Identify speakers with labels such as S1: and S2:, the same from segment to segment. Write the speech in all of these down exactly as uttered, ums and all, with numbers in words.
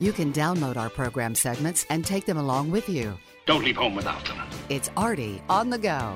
S1: You can download our program segments and take them along with you.
S2: Don't leave home without them.
S1: It's Artie on the go.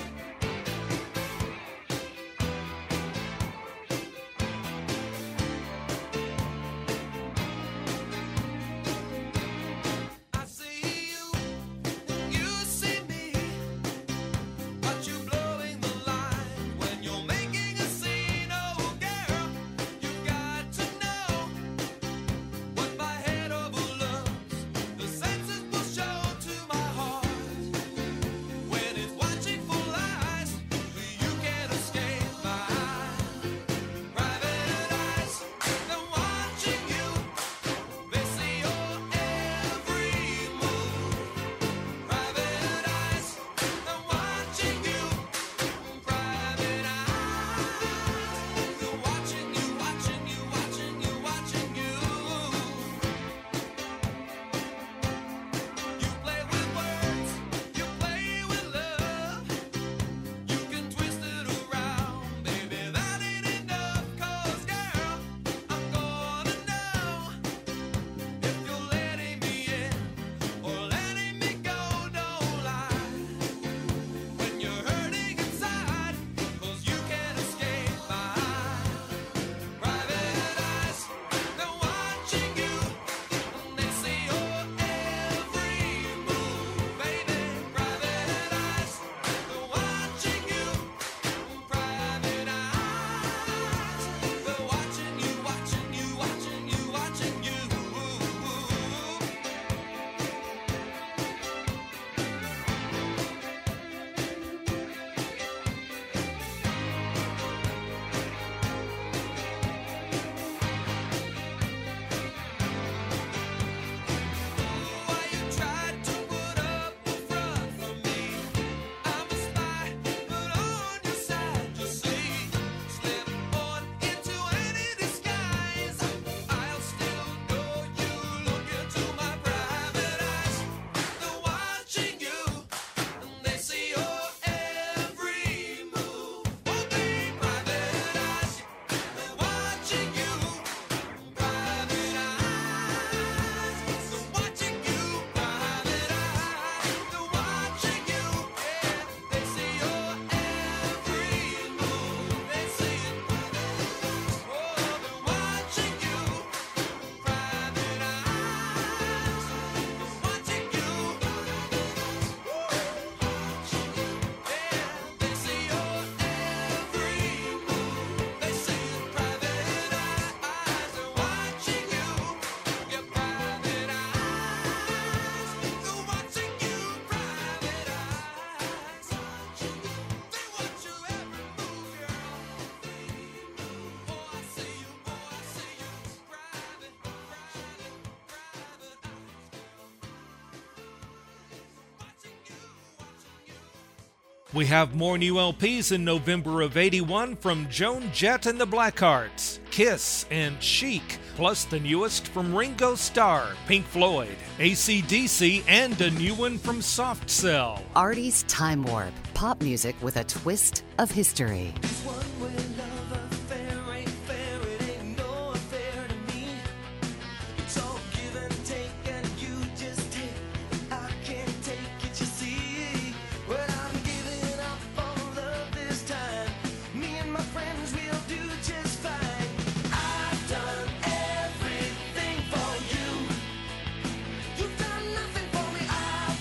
S3: We have more new L Ps in November of eighty-one from Joan Jett and the Blackhearts, Kiss, and Chic, plus the newest from Ringo Starr, Pink Floyd, A C D C, and a new one from Soft Cell.
S1: Artie's Time Warp, pop music with a twist of history.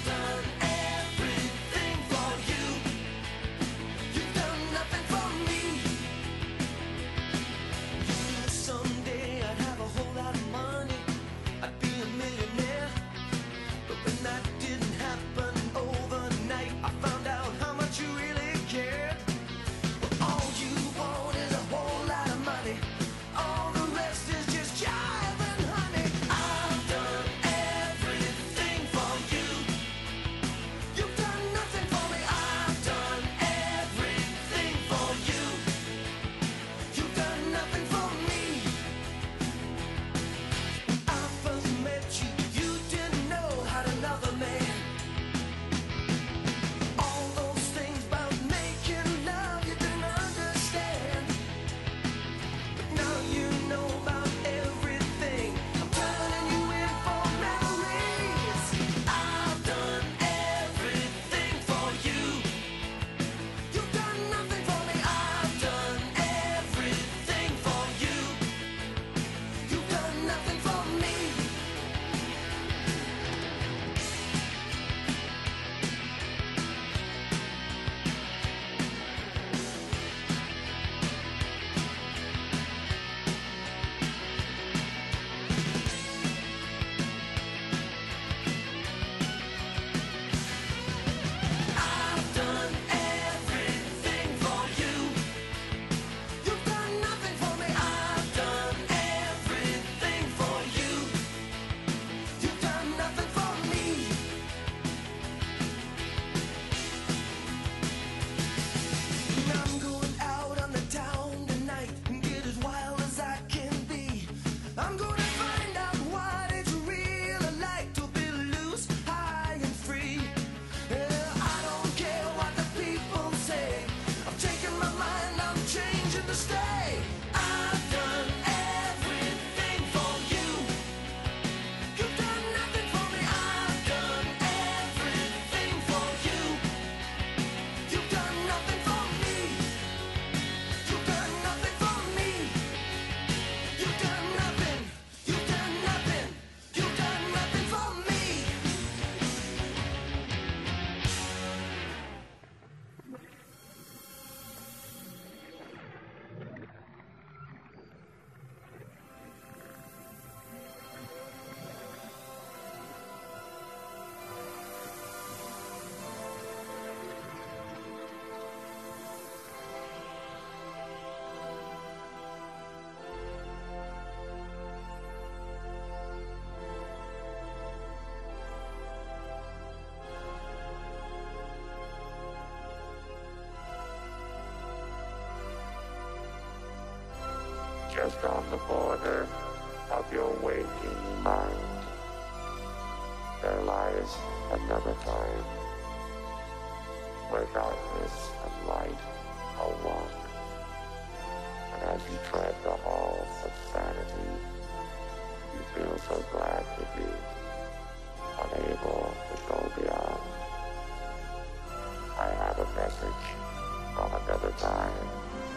S4: Nothing for me.
S2: just on the border of your waking mind. There lies another time, where darkness and light are one. And as you tread the halls of sanity, you feel so glad to be unable to go beyond. I have a message from another time.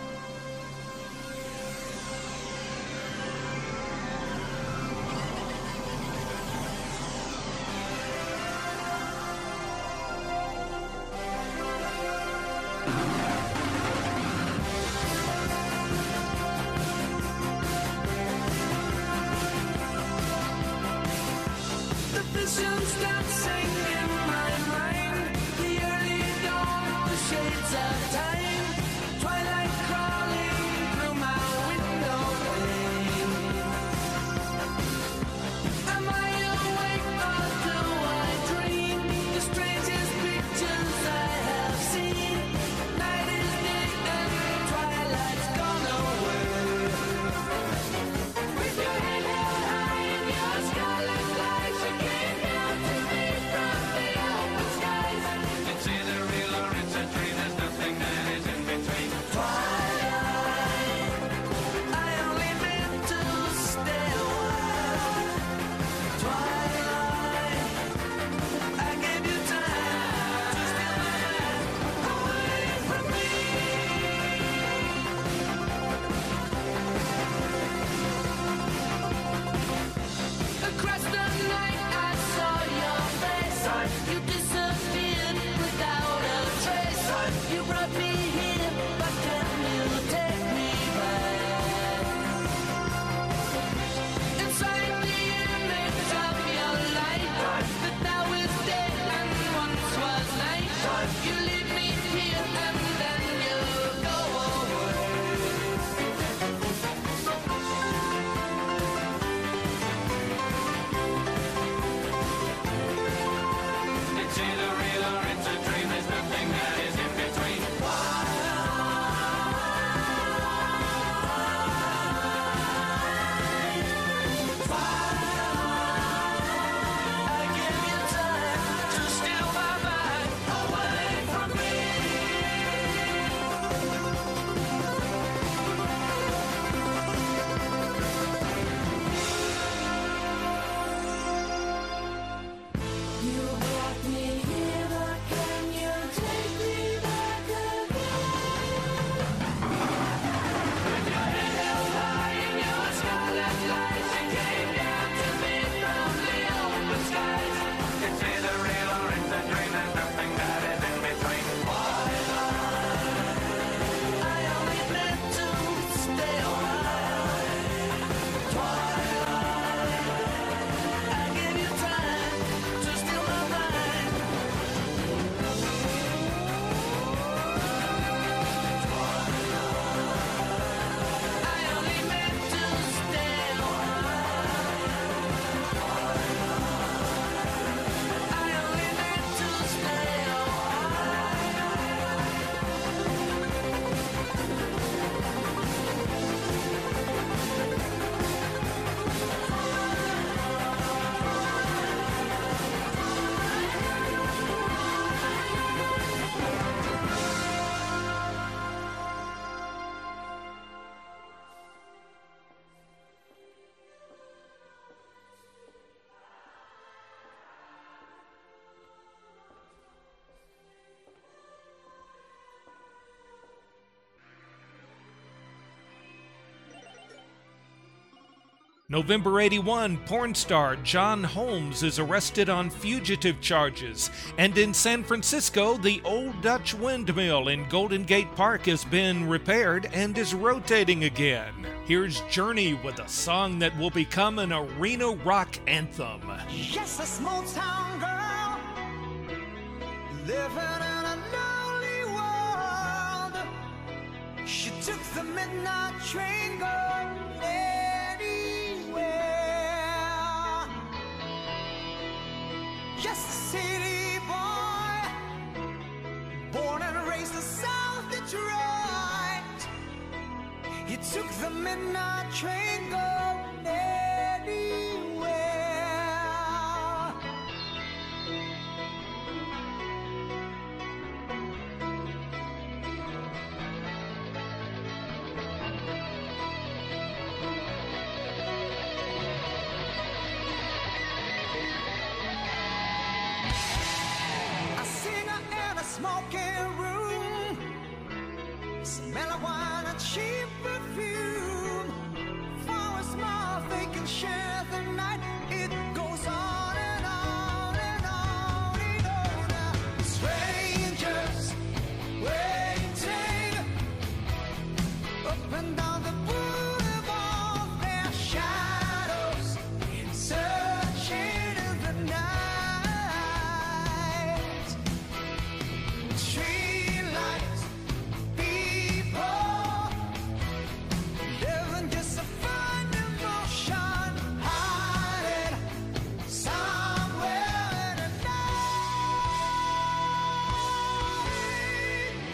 S3: November eighty-one, porn star John Holmes is arrested on fugitive charges. And in San Francisco, the old Dutch windmill in Golden Gate Park has been repaired and is rotating again. Here's Journey with a song that will become an arena rock anthem.
S4: Yes, a small town girl living in a lonely world. She took the midnight train going anywhere. Just a city boy, born and raised the South, that's right. You took the midnight train going anywhere. A singer in a smoking room, smell of wine and cheap perfume. For a small they can share the night. It goes on and on and on and on. Strangers waiting up and down the boulevard, their shadows searching in the night. Street lights, people living just to find emotion, hiding somewhere in the night.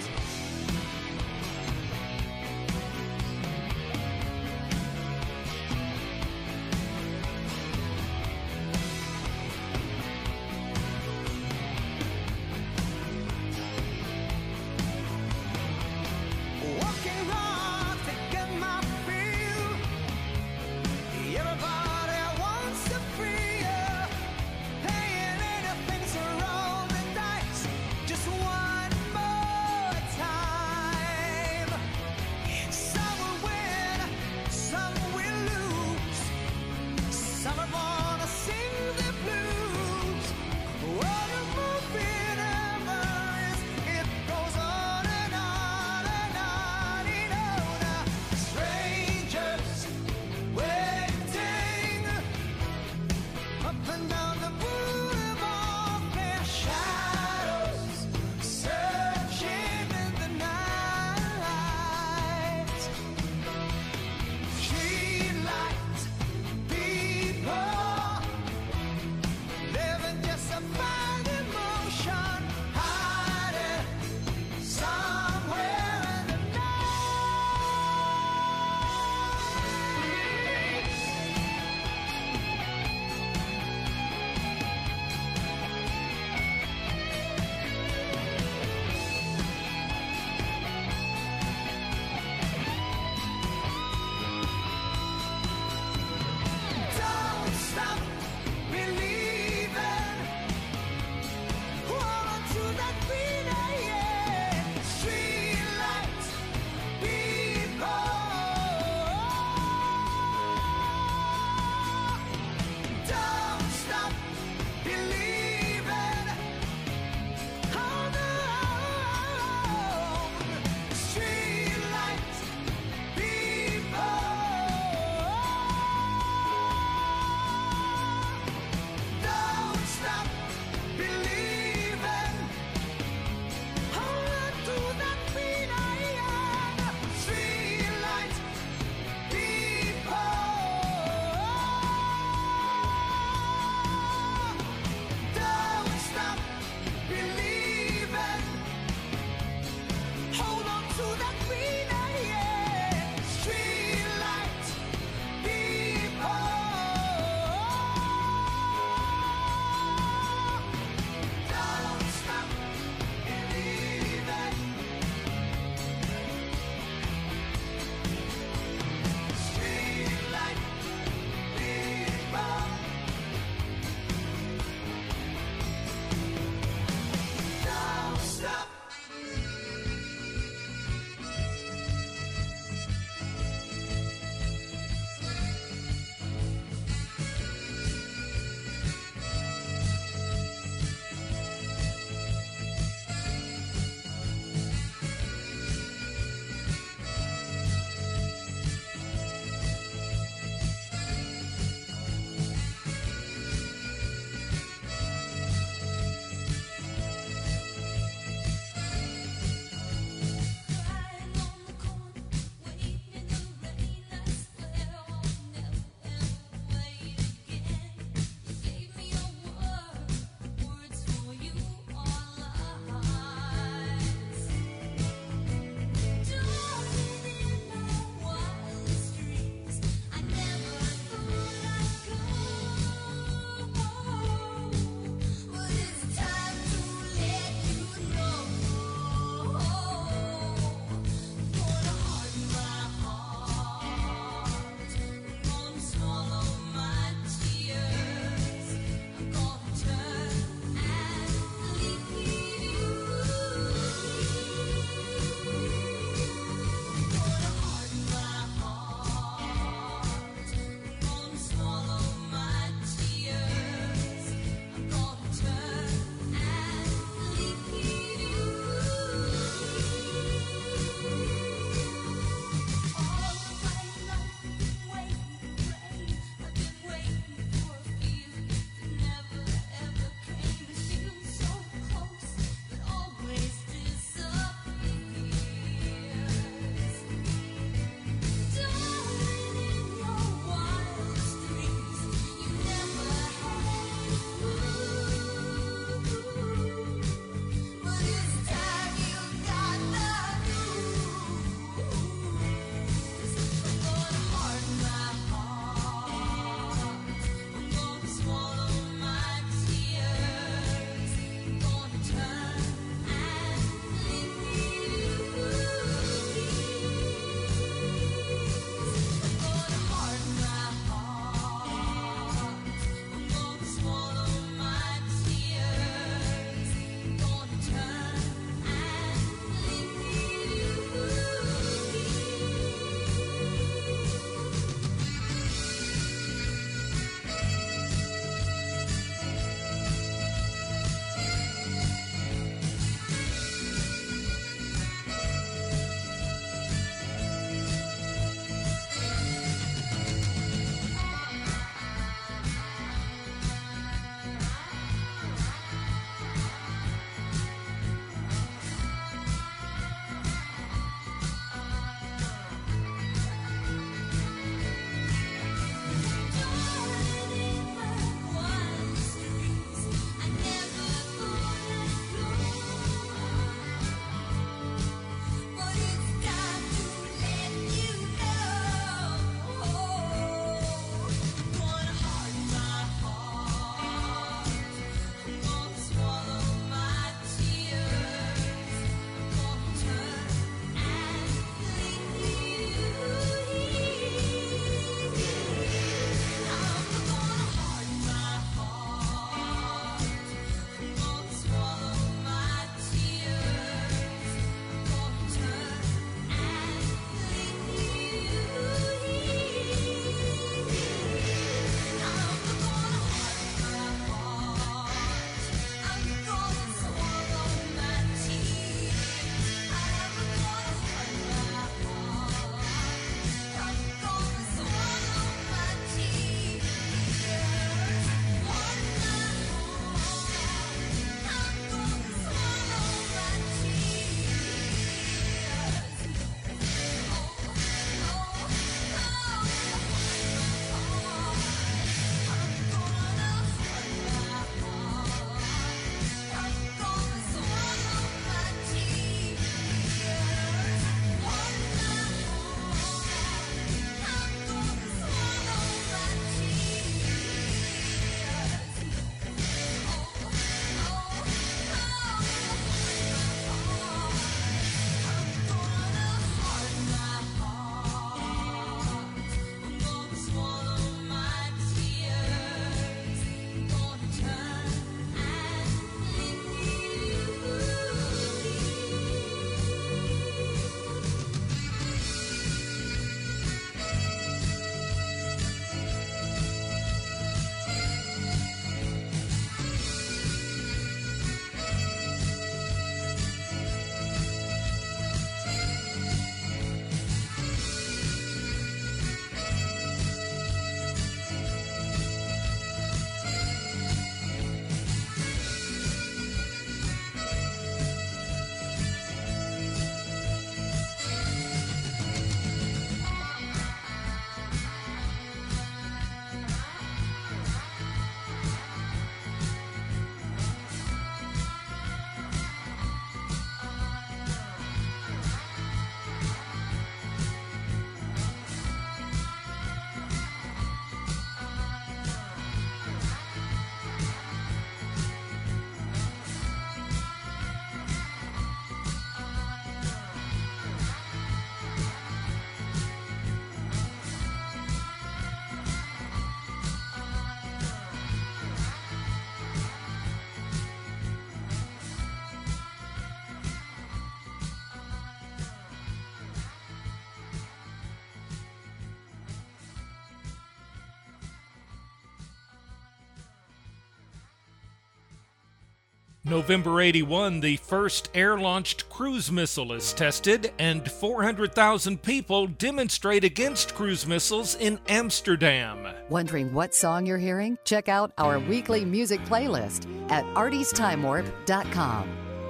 S3: November eighty-one, the first air-launched cruise missile is tested, and four hundred thousand people demonstrate against cruise missiles in Amsterdam.
S1: Wondering what song you're hearing? Check out our weekly music playlist at arties time warp dot com.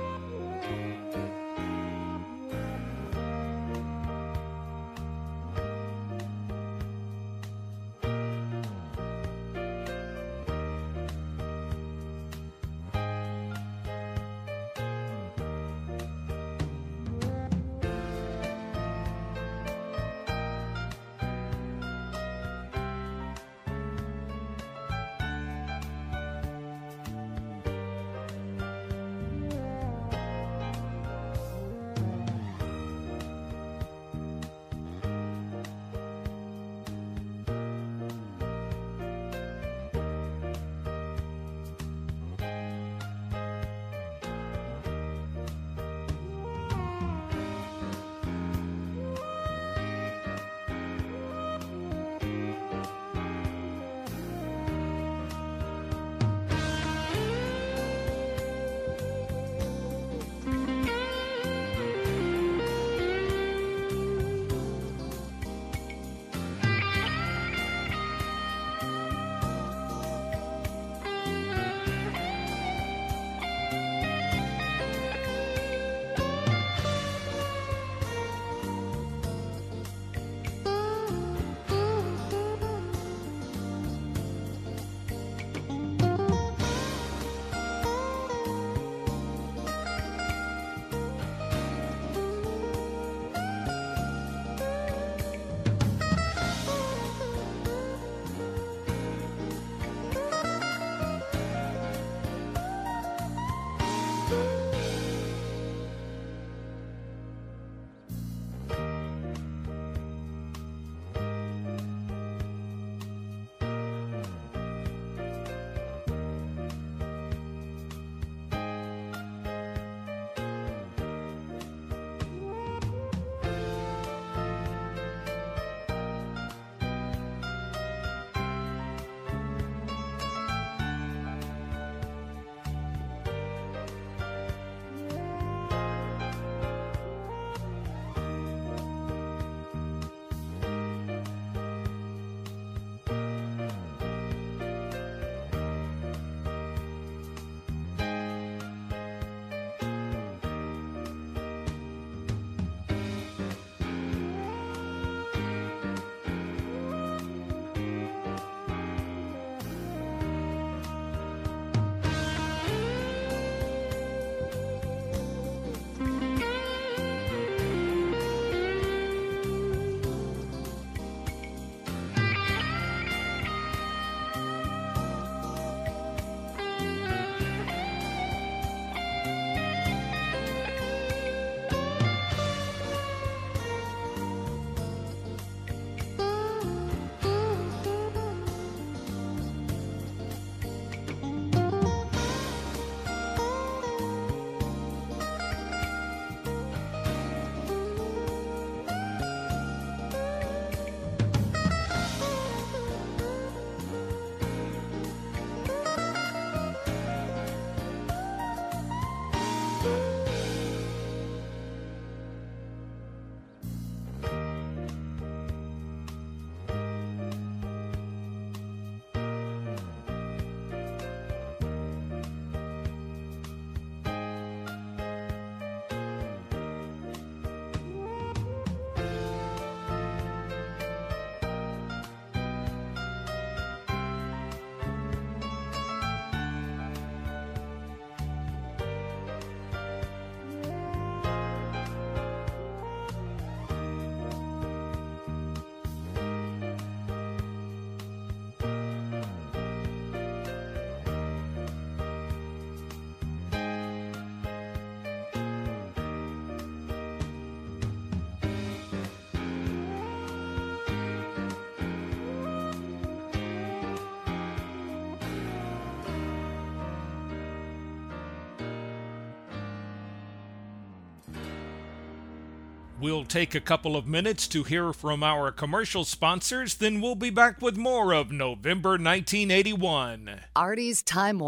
S3: We'll take a couple of minutes to hear from our commercial sponsors, then we'll be back with more of November nineteen eighty-one.
S1: Artie's Time Warp,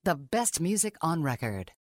S1: the best music on record.